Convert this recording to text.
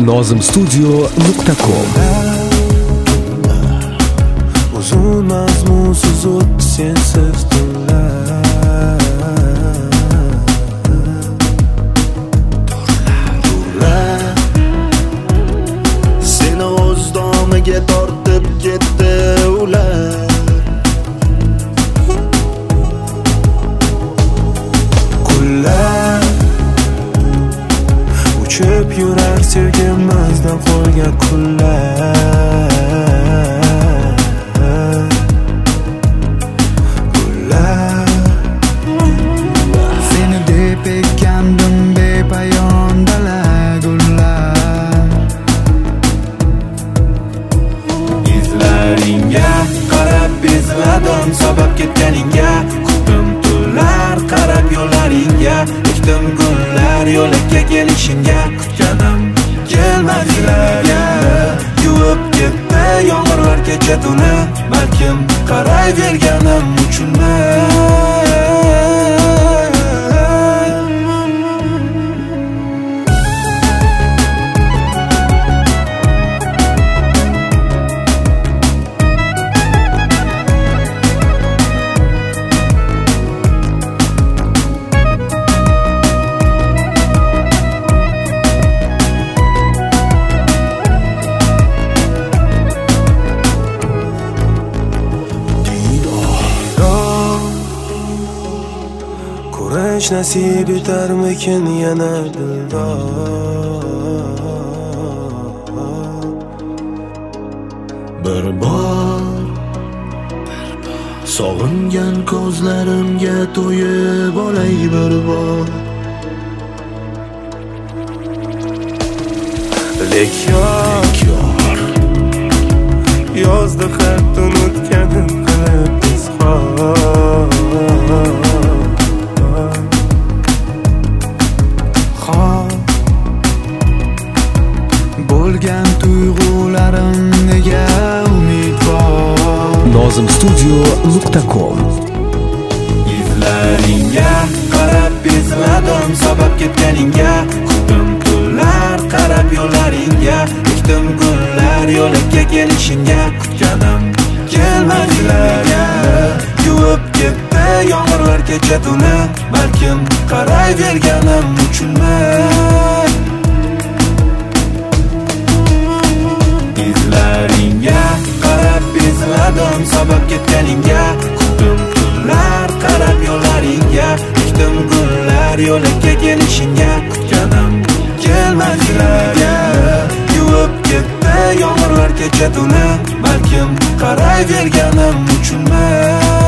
nozimstudio.com. Uzun mazmunsiz o'tdi sensiz tunlar. Seni o'z domiga tortib ketdi ular. Kunlar uchib yurar sevgimizdan qolgan kunlar. Seni deb ekkandim bepayon dala gullar. Izlaringga qarab bezladim sabab ketganingga. Kutdim tunlar qarab yo'llaringga. Ekdim gullar yo'lakka kelishingga. Kutganim kelmadilarga. Yuvib ketdi yomg'irlar kecha tuni. Balkim qarayverganim uchunmi? Ko'rish nasib etarmikin yana dildor. Bir bor sog'ingan ko'zlarimga to'yib olay bir bor. Lek yor yozdi xat unutganim qilib izhor. Bo'lgan tuyg'ularim nega umidvor. nozimstudio.com. Izlaringga qarab bezladim sabab ketganingga. Kutdim tunlar qarab yo'llaringga. Ekdim gullar yo'lakka kelishingga. Kutganim kelmadilarga. Yuvib ketdi yomg'irlar kecha tuni. Balkim qarayverganim uchunmi? Izlaringga qarab bezladim sabab ketganingga. Kutdim tunlar qarab yo'llaringga. Ekdim gullar yo'lakka kelishingga. Kutganim kelmadilarga. Yuvib ketdi yomg'irlar kecha tuni. Balkim qarayverganim uchunmi?